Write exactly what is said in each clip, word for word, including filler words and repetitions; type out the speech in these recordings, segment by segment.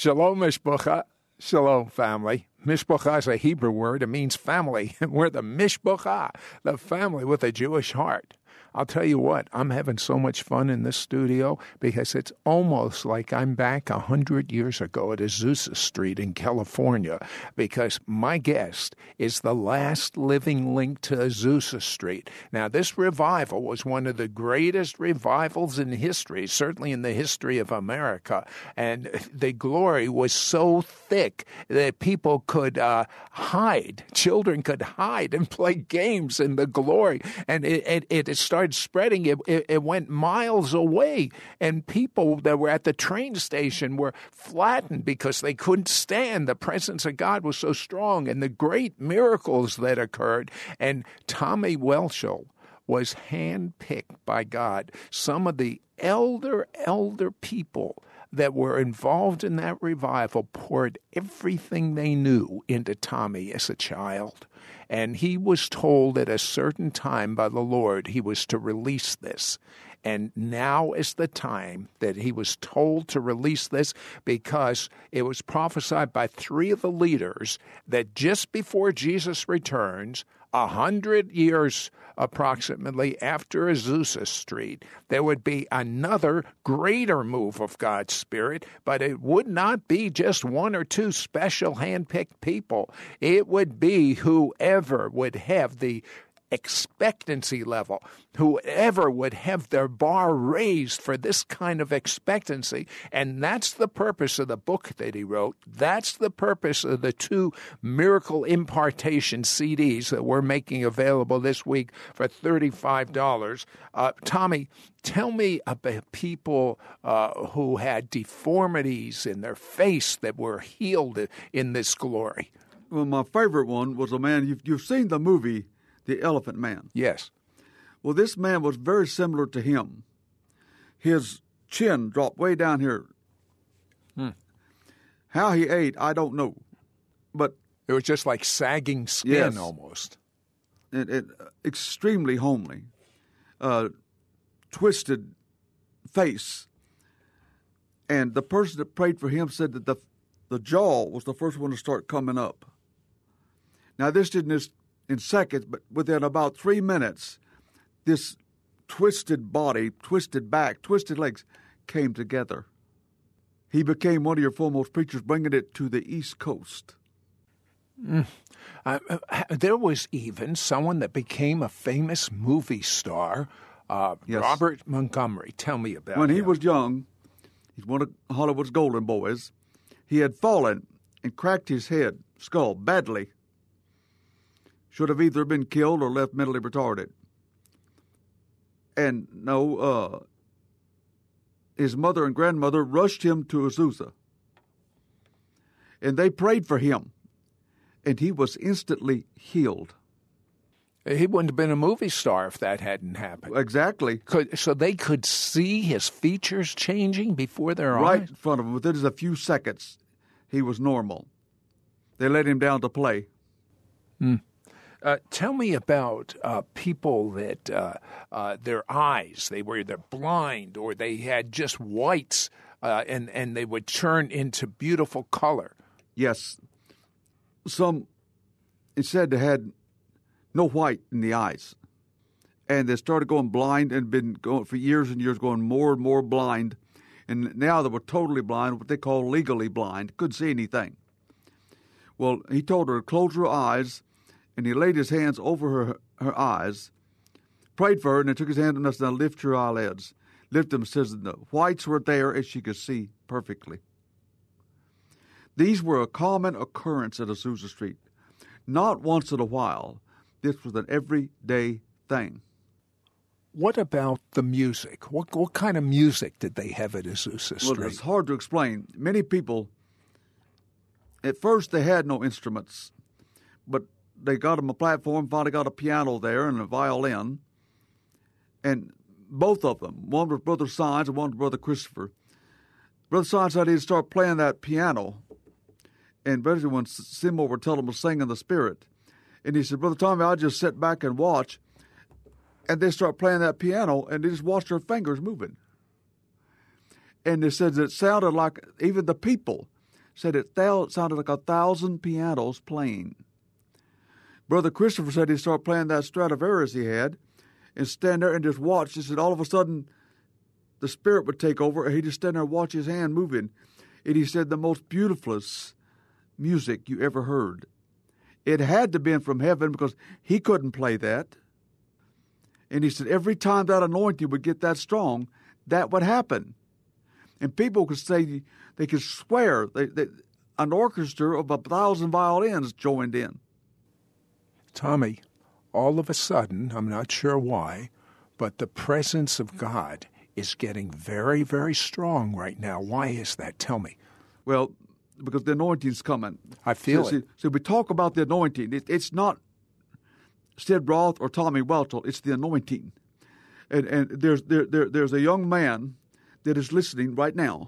Shalom, Mishpacha. Shalom, family. Mishpacha is a Hebrew word. It means family. We're the Mishpacha, the family with a Jewish heart. I'll tell you what, I'm having so much fun in this studio because it's almost like I'm back a hundred years ago at Azusa Street in California, because my guest is the last living link to Azusa Street. Now, this revival was one of the greatest revivals in history, certainly in the history of America, and the glory was so thick that people could uh, hide. Children could hide and play games in the glory, and it, it, it started spreading. It, it, it went miles away, and people that were at the train station were flattened because they couldn't stand. The presence of God was so strong, and the great miracles that occurred. And Tommy Welshel was handpicked by God. Some of the elder, elder people that were involved in that revival poured everything they knew into Tommy as a child. And he was told at a certain time by the Lord he was to release this. And now is the time that he was told to release this, because it was prophesied by three of the leaders that just before Jesus returns, a hundred years approximately after Azusa Street, there would be another greater move of God's Spirit, but it would not be just one or two special handpicked people. It would be whoever would have the expectancy level, whoever would have their bar raised for this kind of expectancy. And that's the purpose of the book that he wrote. That's the purpose of the two Miracle Impartation C Ds that we're making available this week for thirty-five dollars. Uh, Tommy, tell me about people uh, who had deformities in their face that were healed in this glory. Well, my favorite one was a man, you've, you've seen the movie The Elephant Man. Yes. Well, this man was very similar to him. His chin dropped way down here. Hmm. How he ate, I don't know. But it was just like sagging skin, yes, almost. It, it, extremely homely. Uh, twisted face. And the person that prayed for him said that the, the jaw was the first one to start coming up. Now, this didn't just in seconds, but within about three minutes, this twisted body, twisted back, twisted legs came together. He became one of your foremost preachers, bringing it to the East Coast. Mm. Uh, uh, there was even someone that became a famous movie star, uh, yes. Robert Montgomery. Tell me about When him. he was young, he's one of Hollywood's golden boys, he had fallen and cracked his head, skull, badly. Should have either been killed or left mentally retarded. And no, uh, his mother and grandmother rushed him to Azusa. And they prayed for him. And he was instantly healed. He wouldn't have been a movie star if that hadn't happened. Exactly. Could, so they could see his features changing before their right eyes? Right in front of him. Within just a few seconds, he was normal. They let him down to play. Hmm. Uh, tell me about uh, people that uh, uh, their eyes, they were either blind or they had just whites, uh, and, and they would turn into beautiful color. Yes. Some, it said they had no white in the eyes. And they started going blind and been going for years and years, going more and more blind. And now they were totally blind, what they call legally blind, couldn't see anything. Well, he told her to close her eyes, and he laid his hands over her, her eyes, prayed for her, and then took his hand and said, "Now lift your eyelids." Lift them, says the whites were there and she could see perfectly. These were a common occurrence at Azusa Street. Not once in a while. This was an everyday thing. What about the music? What what kind of music did they have at Azusa Street? Well, it's hard to explain. Many people, at first they had no instruments, but they got them a platform, finally got a piano there and a violin. And both of them, one was Brother Sines and one was Brother Christopher. Brother Sines said he'd start playing that piano. And basically when Seymour would tell him to sing in the Spirit. And he said, "Brother Tommy, I'll just sit back and watch." And they start playing that piano, and they just watch their fingers moving. And they said that it sounded like even the people said it thou- sounded like a thousand pianos playing. Brother Christopher said he started playing that Stradivarius he had and stand there and just watch. He said all of a sudden the Spirit would take over and he'd just stand there and watch his hand moving. And he said the most beautifulest music you ever heard. It had to have been from heaven because he couldn't play that. And he said every time that anointing would get that strong, that would happen. And people could say, they could swear that, that an orchestra of a thousand violins joined in. Tommy, all of a sudden, I'm not sure why, but the presence of God is getting very, very strong right now. Why is that? Tell me. Well, because the anointing's coming. I feel so, it. So we talk about the anointing. It, it's not Sid Roth or Tommy Welchel. It's the anointing. And and there's there, there there's a young man that is listening right now.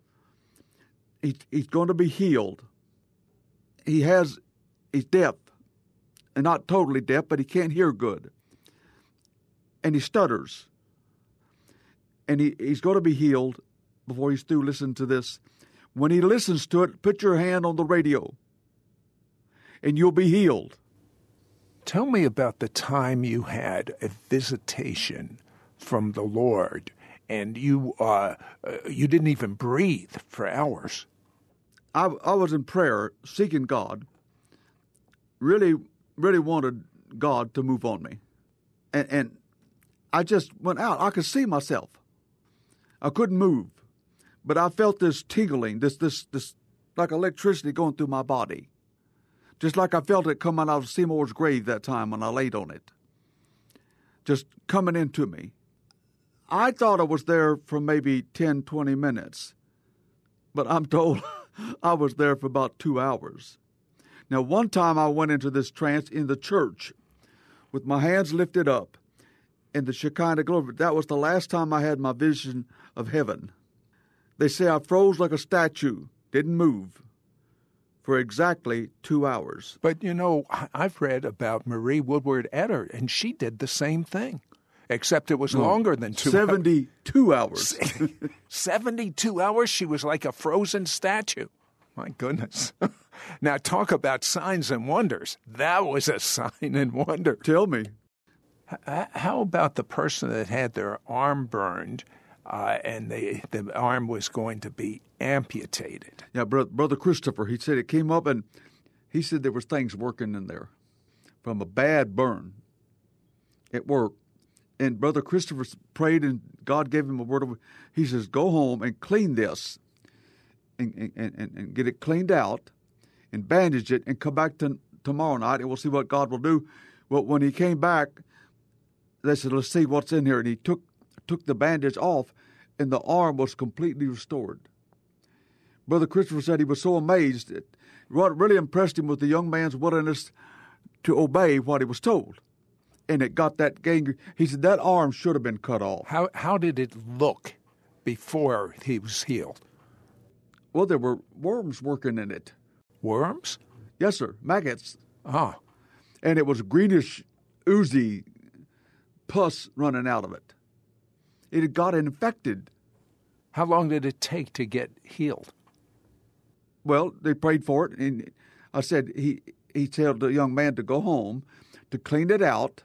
He, he's going to be healed. He has, he's deaf, and not totally deaf, but he can't hear good. And he stutters. And he, he's going to be healed before he's through listening to this. When he listens to it, put your hand on the radio, and you'll be healed. Tell me about the time you had a visitation from the Lord, and you uh, uh, you didn't even breathe for hours. I, I was in prayer, seeking God, really, really wanted God to move on me. And, and I just went out. I could see myself. I couldn't move. But I felt this tingling, this, this, this, like electricity going through my body. Just like I felt it coming out of Seymour's grave that time when I laid on it. Just coming into me. I thought I was there for maybe ten, twenty minutes. But I'm told I was there for about two hours. Now, one time I went into this trance in the church with my hands lifted up in the Shekinah glory. That was the last time I had my vision of heaven. They say I froze like a statue, didn't move, for exactly two hours. But, you know, I've read about Marie Woodward Etter, and she did the same thing, except it was no, longer than two seventy-two hours. seventy-two hours? She was like a frozen statue. My goodness. Now, talk about signs and wonders. That was a sign and wonder. Tell me. How about the person that had their arm burned uh, and they, the arm was going to be amputated? Yeah, bro- Brother Christopher, he said it came up and he said there was things working in there from a bad burn at work. And Brother Christopher prayed and God gave him a word of, he says, go home and clean this and, and, and, and get it cleaned out and bandage it and come back to, tomorrow night and we'll see what God will do. Well, when he came back, they said, let's see what's in here. And he took took the bandage off, and the arm was completely restored. Brother Christopher said he was so amazed. That what really impressed him was the young man's willingness to obey what he was told. And it got that gang. He said that arm should have been cut off. How how did it look before he was healed? Well, there were worms working in it. Worms? Yes, sir. Maggots. Ah. And it was greenish, oozy pus running out of it. It had got infected. How long did it take to get healed? Well, they prayed for it, and I said he he told the young man to go home, to clean it out,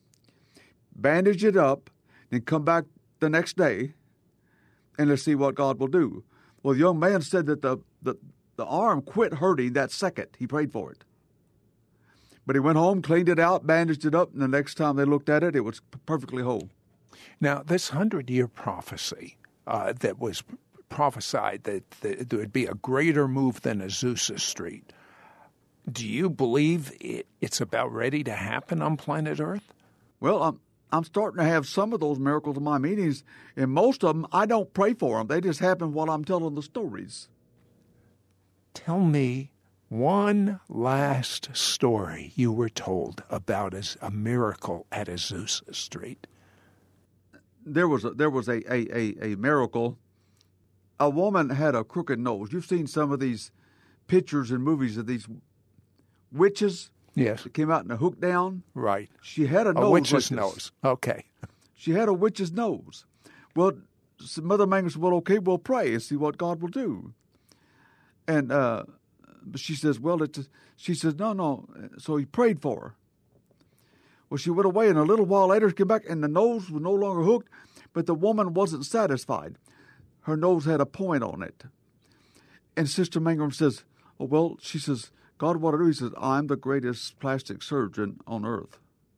bandage it up, and come back the next day, and let's see what God will do. Well, the young man said that the, the, the arm quit hurting that second he prayed for it. But he went home, cleaned it out, bandaged it up, and the next time they looked at it, it was perfectly whole. Now, this hundred-year prophecy uh, that was prophesied that, that there would be a greater move than Azusa Street, do you believe it, it's about ready to happen on planet Earth? Well, I'm, I'm starting to have some of those miracles in my meetings, and most of them, I don't pray for them. They just happen while I'm telling the stories. Tell me one last story you were told about as a miracle at Azusa Street. There was a, there was a, a, a, a miracle. A woman had a crooked nose. You've seen some of these pictures and movies of these witches. Yes. That came out in a hook down. Right. She had a nose. A witch's like nose. Okay. She had a witch's nose. Well, Mother Mangus said, well, okay, we'll pray and see what God will do. And uh, she says, well, it's, she says, no, no. So he prayed for her. Well, she went away, and a little while later, she came back, and the nose was no longer hooked, but the woman wasn't satisfied. Her nose had a point on it. And Sister Mangrum says, oh, well, she says, God, what I do? He says, I'm the greatest plastic surgeon on earth.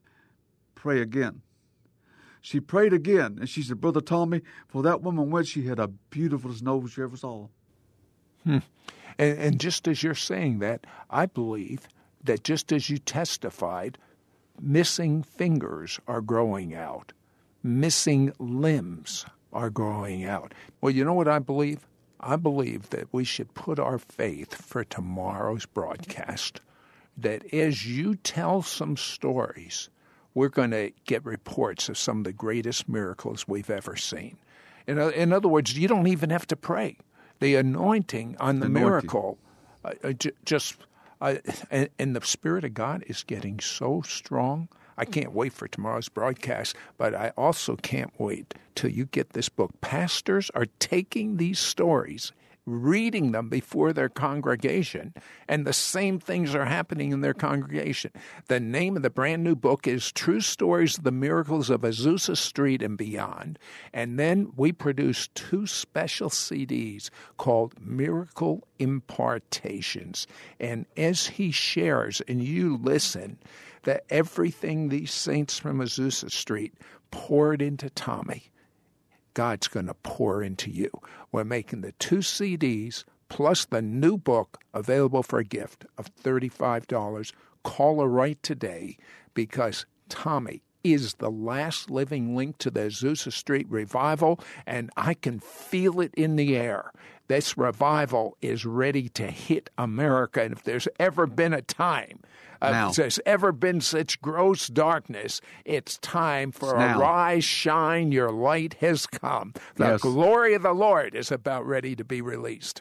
Pray again. She prayed again, and she said, Brother Tommy, for that woman went, she had a beautifulest nose you ever saw. Hmm. And, and just as you're saying that, I believe that just as you testified, missing fingers are growing out. Missing limbs are growing out. Well, you know what I believe? I believe that we should put our faith for tomorrow's broadcast, that as you tell some stories, we're going to get reports of some of the greatest miracles we've ever seen. In, in other words, you don't even have to pray. The anointing on the Anointing. miracle uh, just, uh, and, and the Spirit of God is getting so strong. I can't wait for tomorrow's broadcast, but I also can't wait till you get this book. Pastors are taking these stories, reading them before their congregation, and the same things are happening in their congregation. The name of the brand new book is True Stories of the Miracles of Azusa Street and Beyond. And then we produced two special C Ds called Miracle Impartations. And as he shares and you listen, that everything these saints from Azusa Street poured into Tommy, God's going to pour into you. We're making the two C Ds plus the new book available for a gift of thirty-five dollars. Call her right today, because Tommy is the last living link to the Azusa Street revival, and I can feel it in the air. This revival is ready to hit America, and if there's ever been a time, uh, if there's ever been such gross darkness, it's time for Now. arise, shine, your light has come. The Yes. glory of the Lord is about ready to be released.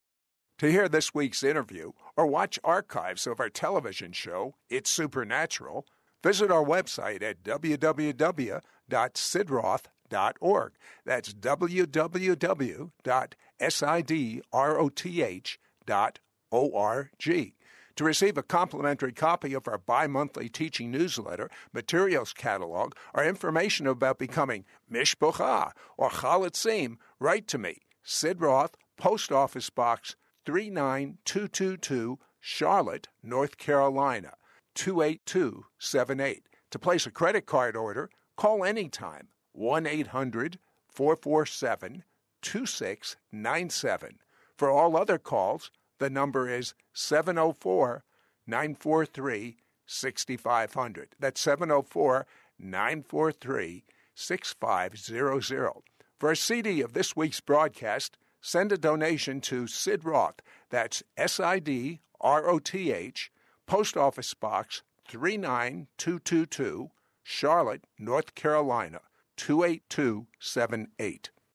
To hear this week's interview or watch archives of our television show, It's Supernatural, visit our website at w w w dot sidroth dot org. That's w w w dot sidroth dot org. To receive a complimentary copy of our bi-monthly teaching newsletter, materials catalog, or information about becoming Mishpocha or Chalatzim, write to me, Sid Roth, Post Office Box three nine two two two, Charlotte, North Carolina, two eight two seven eight. To place a credit card order, call anytime, one eight hundred four four seven two six nine seven. For all other calls, the number is seven oh four nine four three six five zero zero. That's seven oh four nine four three six five zero zero. For a C D of this week's broadcast, send a donation to Sid Roth. That's S I D R O T H, Post Office Box three nine two two two, Charlotte, North Carolina, two eight two seven eight.